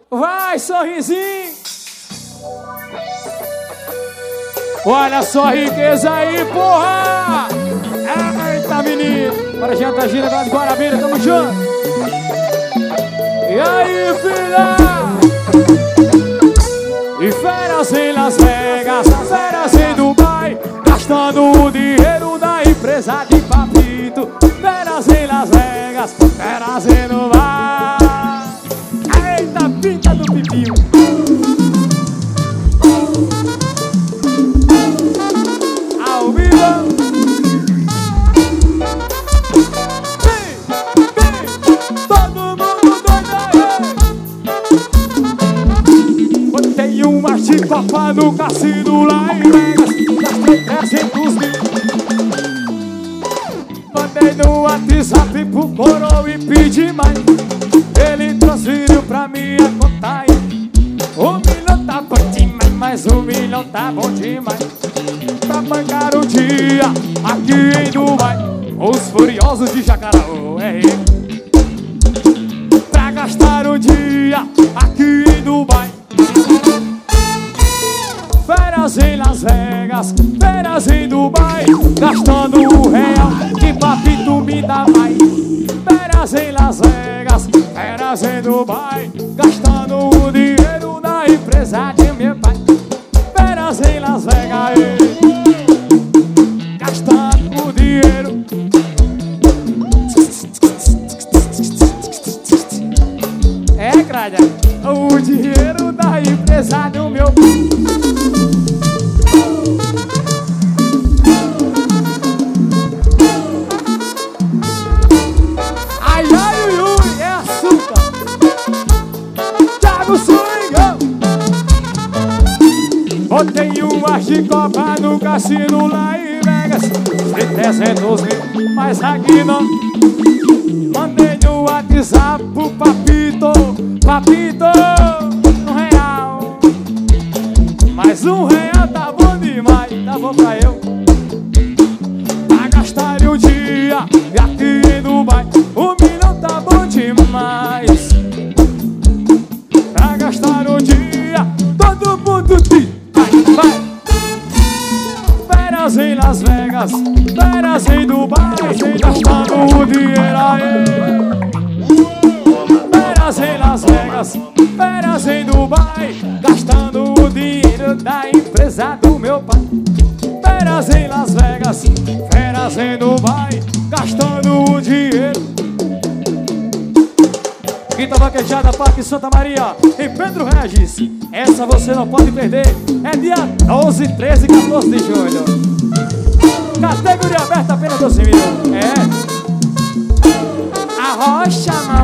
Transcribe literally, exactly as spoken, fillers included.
Vai, sorrisinho. Olha só a riqueza aí, porra. Eita, menino. Bora jantar, gira lá de Guarabira, tamo junto. E aí, filha? E feras em Las Vegas, feras em Dubai, gastando o dinheiro da empresa de papito. Feras em Las Vegas, feras em Dubai. Eita, pinta do pipinho. Ao vivo. Vem, vem, todo mundo doido aí. Botei uma chicopa no cassino lá em Vegas, gastei trezentos mil. Mandei no WhatsApp pro coroa e pedi mais. Ele transferiu pra minha conta aí. Um milhão tá bom demais, mas um milhão tá bom demais. Pra bancar o dia aqui em Dubai. Os furiosos de Jacaraú é ele. Pra gastar o dia aqui em Dubai. Férias em Las Vegas, férias em Dubai, gastando o real que papito me dá mais. Férias em Las Vegas, férias em Dubai, gastando o dinheiro da empresa de meu pai. Férias em Las Vegas, gastando o dinheiro. É, gralha, o dinheiro da empresa do meu pai. Botei uma chicopa no cassino lá em Vegas, de trezentos mil, mas aqui não. Mandei no WhatsApp pro papito, papito, um real. Mas um real tá bom demais, tá bom pra eu. Pra gastar o dia e aqui em Dubai, um milhão tá bom demais. Pra gastar o dia, todo mundo te vai. Férias em Las Vegas, férias em Dubai, gastando o dinheiro aí. Férias em Las Vegas, férias em Dubai, gastando o dinheiro da empresa do meu pai. Férias em Las Vegas, férias em Dubai, gastando o dinheiro. Quinta Vaquejada, Parque Santa Maria, em Pedro Regis. Essa você não pode perder. É dia doze, treze e quatorze de julho. Categoria aberta, apenas doze mil. É. A rocha,